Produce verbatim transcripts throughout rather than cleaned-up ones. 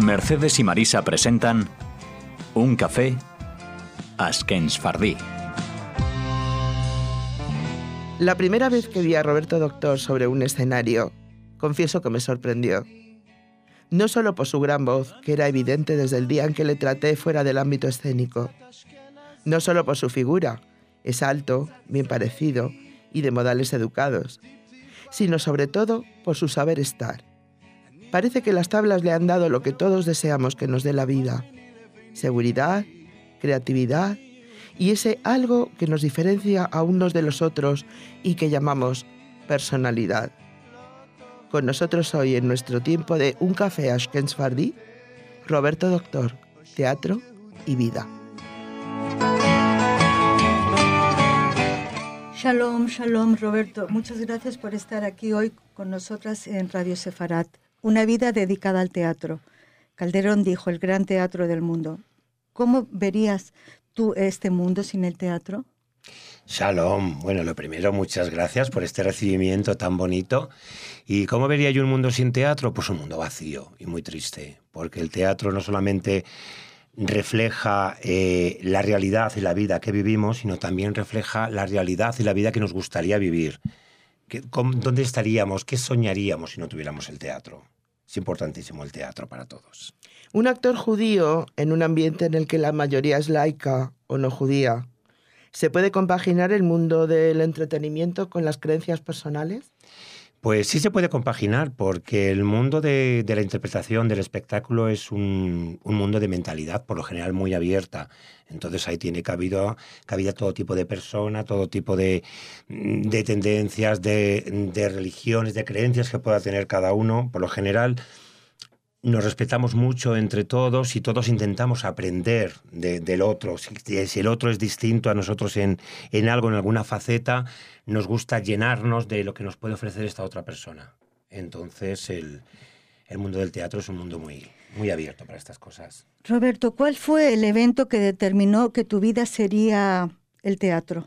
Mercedes y Marisa presentan Un café Azkensfardí. La primera vez que vi a Roberto Doctor sobre un escenario, confieso que me sorprendió. No solo por su gran voz, que era evidente desde el día en que le traté fuera del ámbito escénico. No solo por su figura, es alto, bien parecido y de modales educados, sino sobre todo por su saber estar. Parece que las tablas le han dado lo que todos deseamos que nos dé la vida: seguridad, creatividad y ese algo que nos diferencia a unos de los otros y que llamamos personalidad. Con nosotros hoy, en nuestro tiempo de Un café Azkensfardí, Roberto Doctor, teatro y vida. Shalom, shalom, Roberto. Muchas gracias por estar aquí hoy con nosotras en Radio Sefarat. Una vida dedicada al teatro. Calderón dijo, el gran teatro del mundo. ¿Cómo verías tú este mundo sin el teatro? Shalom. Bueno, lo primero, muchas gracias por este recibimiento tan bonito. ¿Y cómo vería yo un mundo sin teatro? Pues un mundo vacío y muy triste, porque el teatro no solamente refleja eh, la realidad y la vida que vivimos, sino también refleja la realidad y la vida que nos gustaría vivir. ¿Qué, cómo, ¿Dónde estaríamos? ¿Qué soñaríamos si no tuviéramos el teatro? Es importantísimo el teatro para todos. Un actor judío en un ambiente en el que la mayoría es laica o no judía, ¿se puede compaginar el mundo del entretenimiento con las creencias personales? Pues sí se puede compaginar, porque el mundo de, de la interpretación del espectáculo es un, un mundo de mentalidad, por lo general muy abierta. Entonces ahí tiene cabida, cabida todo tipo de persona, todo tipo de, de tendencias, de, de religiones, de creencias que pueda tener cada uno. Por lo general nos respetamos mucho entre todos y todos intentamos aprender de, del otro. Si, si el otro es distinto a nosotros en, en algo, en alguna faceta, nos gusta llenarnos de lo que nos puede ofrecer esta otra persona. Entonces el, el mundo del teatro es un mundo muy, muy abierto para estas cosas. Roberto, ¿cuál fue el evento que determinó que tu vida sería el teatro?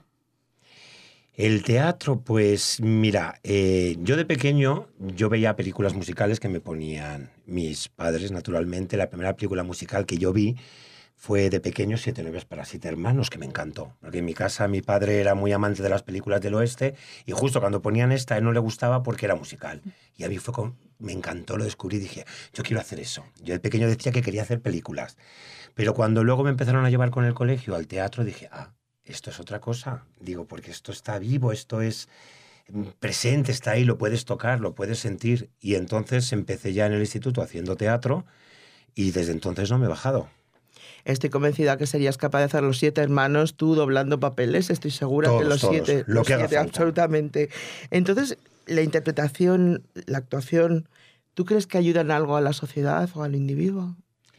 El teatro, pues mira, eh, yo de pequeño yo veía películas musicales que me ponían mis padres, naturalmente. La primera película musical que yo vi fue de pequeño, Siete novias para siete hermanos, que me encantó. Porque en mi casa mi padre era muy amante de las películas del oeste y justo cuando ponían esta a él no le gustaba porque era musical. Y a mí fue con, me encantó, lo descubrí y dije, yo quiero hacer eso. Yo de pequeño decía que quería hacer películas. Pero cuando luego me empezaron a llevar con el colegio al teatro dije, ah, esto es otra cosa. Digo, porque esto está vivo, esto es presente, está ahí, lo puedes tocar, lo puedes sentir. Y entonces empecé ya en el instituto haciendo teatro y desde entonces no me he bajado. Estoy convencida que serías capaz de hacer los siete hermanos, tú doblando papeles, estoy segura todos, que los todos, siete, lo los que haga siete falta. Absolutamente. Entonces, la interpretación, la actuación, ¿tú crees que ayudan algo a la sociedad o al individuo?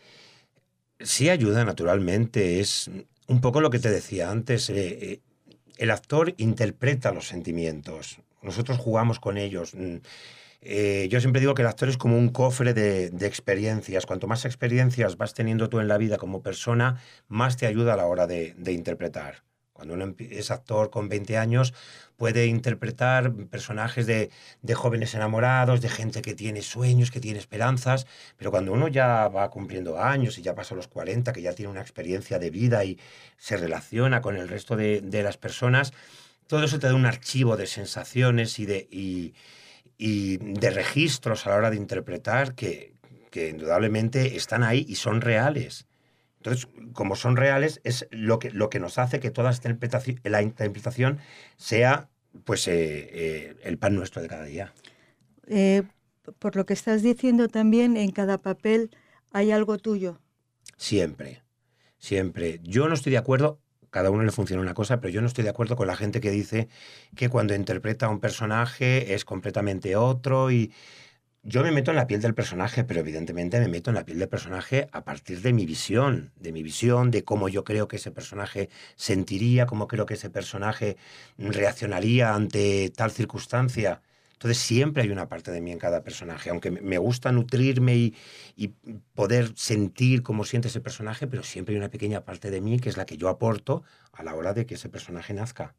Sí ayuda, naturalmente. Es un poco lo que te decía antes. Eh, eh, el actor interpreta los sentimientos. Nosotros jugamos con ellos. Eh, yo siempre digo que el actor es como un cofre de, de experiencias. Cuanto más experiencias vas teniendo tú en la vida como persona, más te ayuda a la hora de, de interpretar. Cuando uno es actor con veinte años, puede interpretar personajes de, de jóvenes enamorados, de gente que tiene sueños, que tiene esperanzas, pero cuando uno ya va cumpliendo años y ya pasa los cuarenta, que ya tiene una experiencia de vida y se relaciona con el resto de, de las personas, todo eso te da un archivo de sensaciones y de, y, y de registros a la hora de interpretar que, que indudablemente están ahí y son reales. Entonces, como son reales, es lo que, lo que nos hace que toda esta interpretación, la interpretación sea pues, eh, eh, el pan nuestro de cada día. Eh, por lo que estás diciendo también, en cada papel hay algo tuyo. Siempre, siempre. Yo no estoy de acuerdo, cada uno le funciona una cosa, pero yo no estoy de acuerdo con la gente que dice que cuando interpreta a un personaje es completamente otro y... Yo me meto en la piel del personaje, pero evidentemente me meto en la piel del personaje a partir de mi visión, de mi visión, de cómo yo creo que ese personaje sentiría, cómo creo que ese personaje reaccionaría ante tal circunstancia. Entonces siempre hay una parte de mí en cada personaje, aunque me gusta nutrirme y, y poder sentir cómo siente ese personaje, pero siempre hay una pequeña parte de mí que es la que yo aporto a la hora de que ese personaje nazca.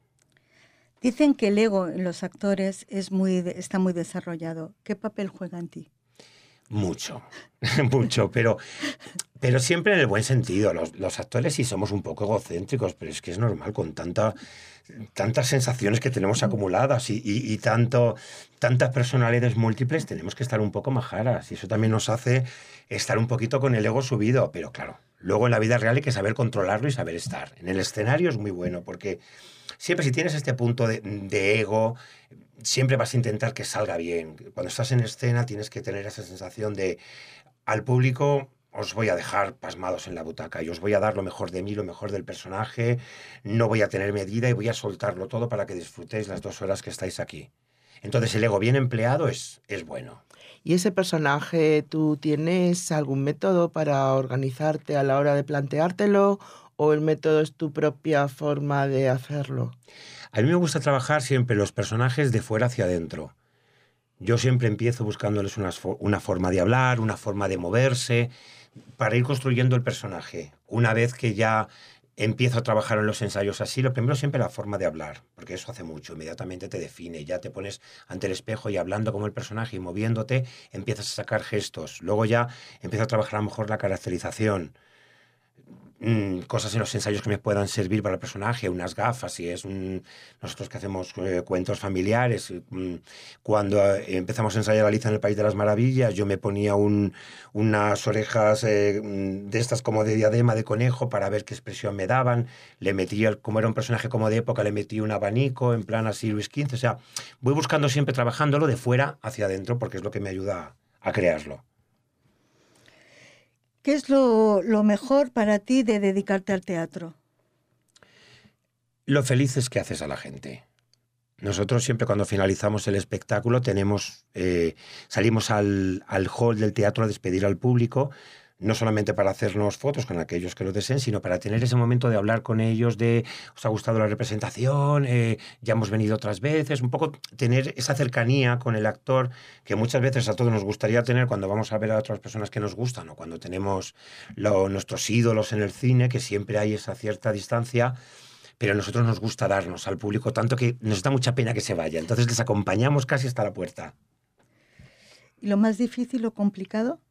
Dicen que el ego en los actores es muy, está muy desarrollado. ¿Qué papel juega en ti? Mucho, mucho, pero, pero siempre en el buen sentido. Los, los actores sí somos un poco egocéntricos, pero es que es normal con tanta, tantas sensaciones que tenemos acumuladas y, y, y tanto, tantas personalidades múltiples, tenemos que estar un poco majaras y eso también nos hace estar un poquito con el ego subido, pero claro, luego en la vida real hay que saber controlarlo y saber estar. En el escenario es muy bueno porque siempre si tienes este punto de, de ego, siempre vas a intentar que salga bien. Cuando estás en escena tienes que tener esa sensación de al público os voy a dejar pasmados en la butaca y os voy a dar lo mejor de mí, lo mejor del personaje, no voy a tener medida y voy a soltarlo todo para que disfrutéis las dos horas que estáis aquí. Entonces el ego bien empleado es, es bueno. ¿Y ese personaje, tú tienes algún método para organizarte a la hora de planteártelo o el método es tu propia forma de hacerlo? A mí me gusta trabajar siempre los personajes de fuera hacia adentro. Yo siempre empiezo buscándoles una, una forma de hablar, una forma de moverse, para ir construyendo el personaje. Una vez que ya empiezo a trabajar en los ensayos así, lo primero siempre la forma de hablar, porque eso hace mucho, inmediatamente te define, ya te pones ante el espejo y hablando como el personaje y moviéndote, empiezas a sacar gestos. Luego ya empiezo a trabajar a lo mejor la caracterización, cosas en los ensayos que me puedan servir para el personaje, unas gafas, si es un... nosotros que hacemos eh, cuentos familiares, mm, cuando eh, empezamos a ensayar Alicia en el País de las Maravillas, yo me ponía un, unas orejas eh, de estas como de diadema de conejo para ver qué expresión me daban, le metía, como era un personaje como de época, le metí un abanico en plan así Luis quince, o sea, voy buscando siempre trabajándolo de fuera hacia adentro porque es lo que me ayuda a crearlo. ¿Qué es lo, lo mejor para ti de dedicarte al teatro? Lo felices que haces a la gente. Nosotros siempre cuando finalizamos el espectáculo tenemos, eh, salimos al, al hall del teatro a despedir al público, no solamente para hacernos fotos con aquellos que lo deseen, sino para tener ese momento de hablar con ellos, de os ha gustado la representación, eh, ya hemos venido otras veces, un poco tener esa cercanía con el actor que muchas veces a todos nos gustaría tener cuando vamos a ver a otras personas que nos gustan o cuando tenemos lo, nuestros ídolos en el cine, que siempre hay esa cierta distancia, pero a nosotros nos gusta darnos al público tanto que nos da mucha pena que se vaya, entonces les acompañamos casi hasta la puerta. ¿Y lo más difícil o complicado?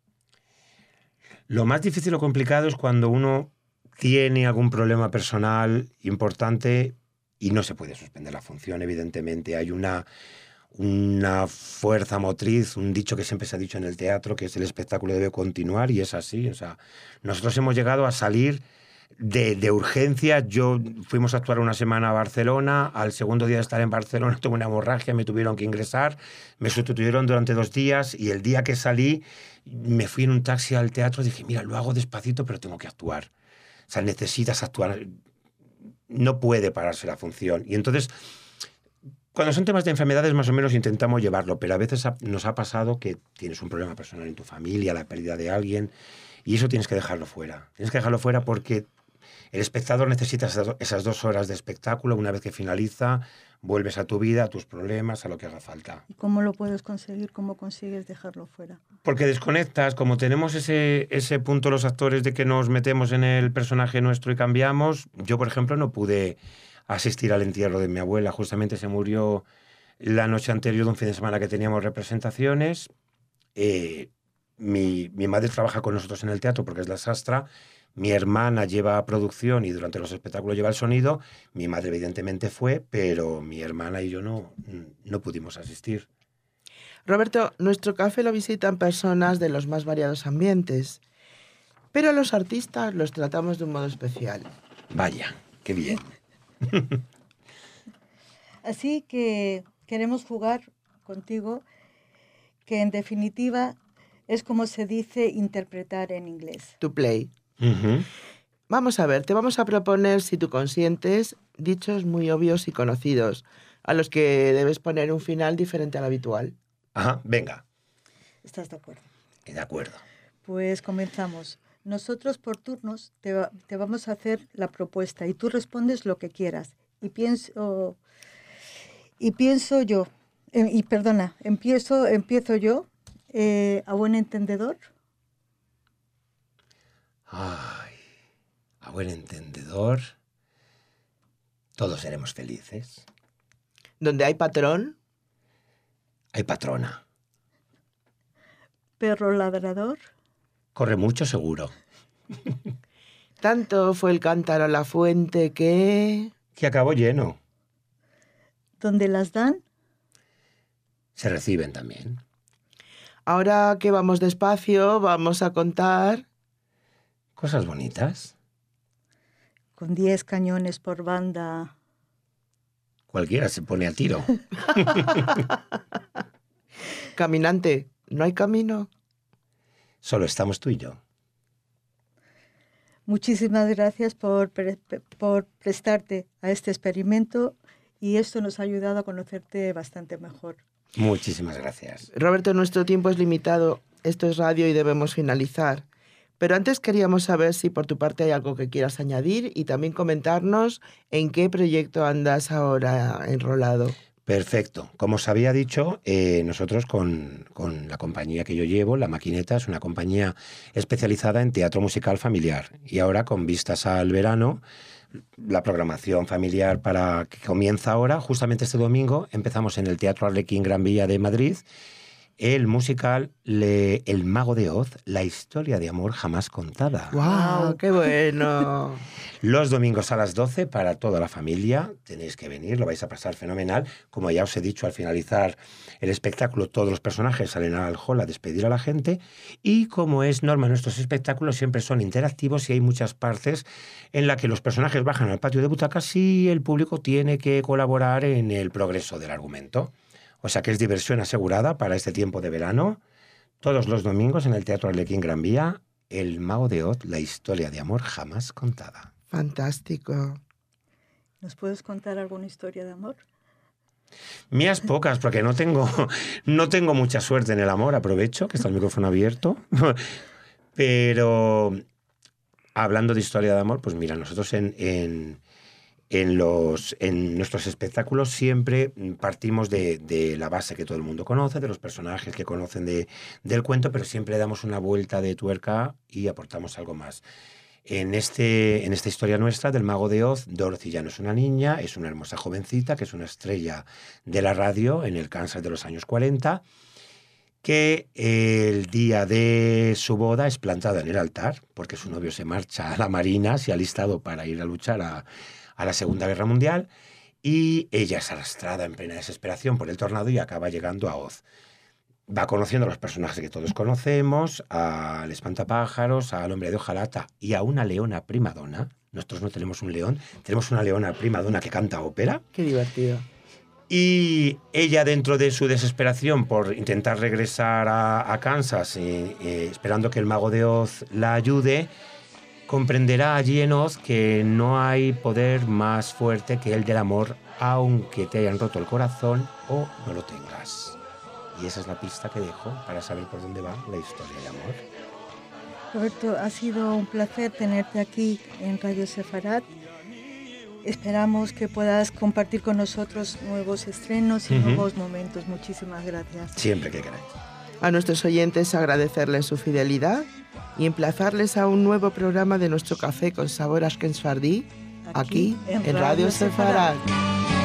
Lo más difícil o complicado es cuando uno tiene algún problema personal importante y no se puede suspender la función, evidentemente. Hay una, una fuerza motriz, un dicho que siempre se ha dicho en el teatro, que es el espectáculo debe continuar, y es así. O sea, nosotros hemos llegado a salir de, de urgencia. Yo fuimos a actuar una semana a Barcelona, al segundo día de estar en Barcelona tuve una hemorragia, me tuvieron que ingresar, me sustituyeron durante dos días y el día que salí me fui en un taxi al teatro y dije, mira, lo hago despacito pero tengo que actuar. O sea, necesitas actuar, no puede pararse la función. Y entonces, cuando son temas de enfermedades más o menos intentamos llevarlo, pero a veces nos ha pasado que tienes un problema personal en tu familia, la pérdida de alguien, y eso tienes que dejarlo fuera. Tienes que dejarlo fuera porque el espectador necesita esas dos horas de espectáculo. Una vez que finaliza, vuelves a tu vida, a tus problemas, a lo que haga falta. ¿Y cómo lo puedes conseguir? ¿Cómo consigues dejarlo fuera? Porque desconectas, como tenemos ese, ese punto los actores de que nos metemos en el personaje nuestro y cambiamos. Yo, por ejemplo, no pude asistir al entierro de mi abuela. Justamente se murió la noche anterior de un fin de semana que teníamos representaciones. Eh, mi, mi madre trabaja con nosotros en el teatro porque es la sastra. Mi hermana lleva producción y durante los espectáculos lleva el sonido. Mi madre evidentemente fue, pero mi hermana y yo no, no pudimos asistir. Roberto, nuestro café lo visitan personas de los más variados ambientes, pero a los artistas los tratamos de un modo especial. Vaya, qué bien. Así que queremos jugar contigo, que en definitiva es como se dice interpretar en inglés. To play. Uh-huh. Vamos a ver, te vamos a proponer, si tú consientes, dichos muy obvios y conocidos, a los que debes poner un final diferente al habitual. Ajá, venga. ¿Estás de acuerdo? De acuerdo. Pues comenzamos. Nosotros por turnos te, te vamos a hacer la propuesta y tú respondes lo que quieras. Y pienso, y pienso yo, eh, y perdona, empiezo, empiezo yo, eh, a buen entendedor. Ay, a buen entendedor, todos seremos felices. Donde hay patrón, hay patrona. perro ladrador. Corre mucho seguro. Tanto fue el cántaro a la fuente que... Que acabó lleno. ¿Dónde las dan? Se reciben también. Ahora que vamos despacio, vamos a contar... Cosas bonitas. Con diez cañones por banda. Cualquiera se pone a tiro. Caminante, ¿no hay camino? Solo estamos tú y yo. Muchísimas gracias por, pre por prestarte a este experimento y esto nos ha ayudado a conocerte bastante mejor. Muchísimas gracias. Roberto, nuestro tiempo es limitado. Esto es radio y debemos finalizar. Pero antes queríamos saber si por tu parte hay algo que quieras añadir y también comentarnos en qué proyecto andas ahora enrolado. Perfecto. Como os había dicho, eh, nosotros con, con la compañía que yo llevo, La Maquineta, es una compañía especializada en teatro musical familiar. Y ahora, con vistas al verano, la programación familiar para que comienza ahora, justamente este domingo, empezamos en el Teatro Arlequín Gran Vía de Madrid, el musical le, El Mago de Oz, la historia de amor jamás contada. ¡Guau! ¡Qué bueno! Los domingos a las doce para toda la familia. Tenéis que venir, lo vais a pasar fenomenal. Como ya os he dicho, al finalizar el espectáculo, todos los personajes salen al hall a despedir a la gente. Y como es norma, nuestros espectáculos siempre son interactivos y hay muchas partes en las que los personajes bajan al patio de butacas y el público tiene que colaborar en el progreso del argumento. O sea que es diversión asegurada para este tiempo de verano. Todos los domingos en el Teatro Arlequín Gran Vía, El Mago de Oz, la historia de amor jamás contada. Fantástico. ¿Nos puedes contar alguna historia de amor? Mías pocas, porque no tengo, no tengo mucha suerte en el amor. Aprovecho que está el micrófono abierto. Pero hablando de historia de amor, pues mira, nosotros en... en En, los, en nuestros espectáculos siempre partimos de, de la base que todo el mundo conoce, de los personajes que conocen de, del cuento, pero siempre damos una vuelta de tuerca y aportamos algo más. En, este, en esta historia nuestra del Mago de Oz, Dorothy ya no es una niña, es una hermosa jovencita que es una estrella de la radio en el Kansas de los años cuarenta, que el día de su boda es plantada en el altar porque su novio se marcha a la marina, se ha alistado para ir a luchar a a la Segunda Guerra Mundial, y ella es arrastrada en plena desesperación por el tornado y acaba llegando a Oz. Va conociendo a los personajes que todos conocemos, al espantapájaros, al hombre de hojalata y a una leona primadona. Nosotros no tenemos un león, tenemos una leona primadona que canta ópera. ¡Qué divertido! Y ella, dentro de su desesperación por intentar regresar a, a Kansas, eh, eh, esperando que el Mago de Oz la ayude, comprenderá allí en Oz que no hay poder más fuerte que el del amor, aunque te hayan roto el corazón o no lo tengas. Y esa es la pista que dejo para saber por dónde va la historia de amor. Roberto, ha sido un placer tenerte aquí en Radio Sefarat. Esperamos que puedas compartir con nosotros nuevos estrenos y uh-huh. nuevos momentos. Muchísimas gracias. Siempre que queráis. A nuestros oyentes agradecerles su fidelidad y emplazarles a un nuevo programa de nuestro café con sabor ashkenz fardí, aquí, aquí en, en Radio Sefarat.